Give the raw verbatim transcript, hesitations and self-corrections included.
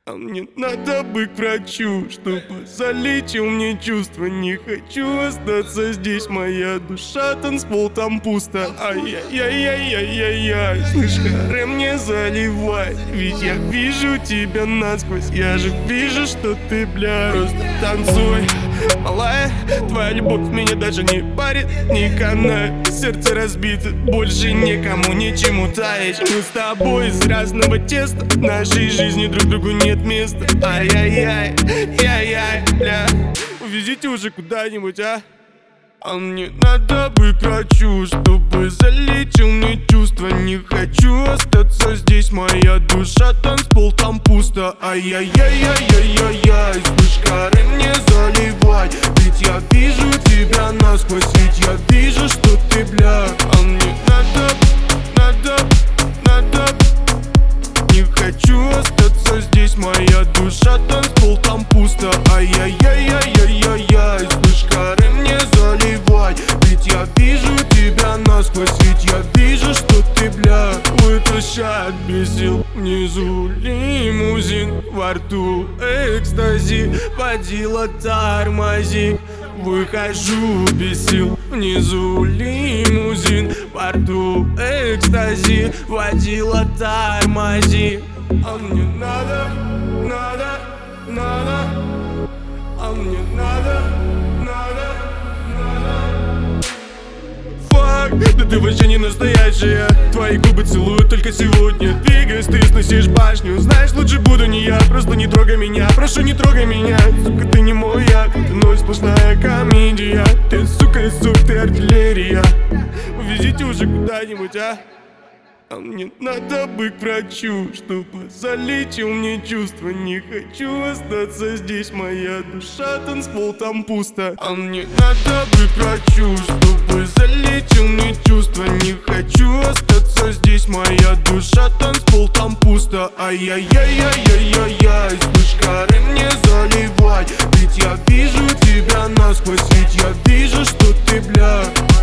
А мне надо бы к врачу, чтобы залечил мне чувства. Не хочу остаться здесь, моя душа танцпол, там пусто. Ай-яй-яй-яй-яй-яй, слышь, харе мне заливай, ведь я вижу тебя насквозь. Я же вижу, что ты, бля, просто танцуй. Малая, твоя любовь меня даже не парит, не канает. Сердце разбито, больше никому ничему таять. Мы с тобой из разного теста, в нашей жизни друг другу нет места. Ай-яй-яй, яй-яй, бля, увезите уже куда-нибудь, а? А мне надо бы к врачу, чтобы залечил мне чувства. Не хочу остаться здесь, моя душа танцпол, там пусто. Ай-яй-яй-яй-яй-яй, слышь, харе мне заливай, ведь я вижу тебя насквозь, ведь я вижу, что ты, бля. А мне надо, надо, надо. Не хочу остаться здесь, моя душа танцпол, там пусто. Ай-яй-яй-яй-яй-яй, слышь, харе мне заливай, ведь я вижу тебя насквозь, ведь я вижу, что ты, бля. Вытащает без сил внизу лимузин, во рту экстази, водила тормози. Выхожу без сил, внизу лимузин, во рту экстази, водила тормози. А мне надо, надо, надо. А мне надо, надо, надо. Фак, да ты вообще не настоящая. Твои губы целуют только сегодня. Двигаясь, ты сносишь башню. Знаешь, лучше буду не я, просто не трогай меня. Прошу, не трогай меня, сука, ты не мой я. Ты ночь сплошная комедия. Ты, сука, сук, ты артиллерия. Увезите уже куда-нибудь, а? А мне надо бы к врачу, чтобы залечил мне чувства. Не хочу остаться здесь, моя душа танцпол, там пусто. А мне надо бы к врачу, чтобы залечил мне чувства. Не хочу остаться здесь, моя душа танцпол, там пусто. Ай-яй-яй-яй-яй-яй, слышь, харе мне заливай, ведь я вижу тебя насквозь, ведь я вижу, что ты, бля.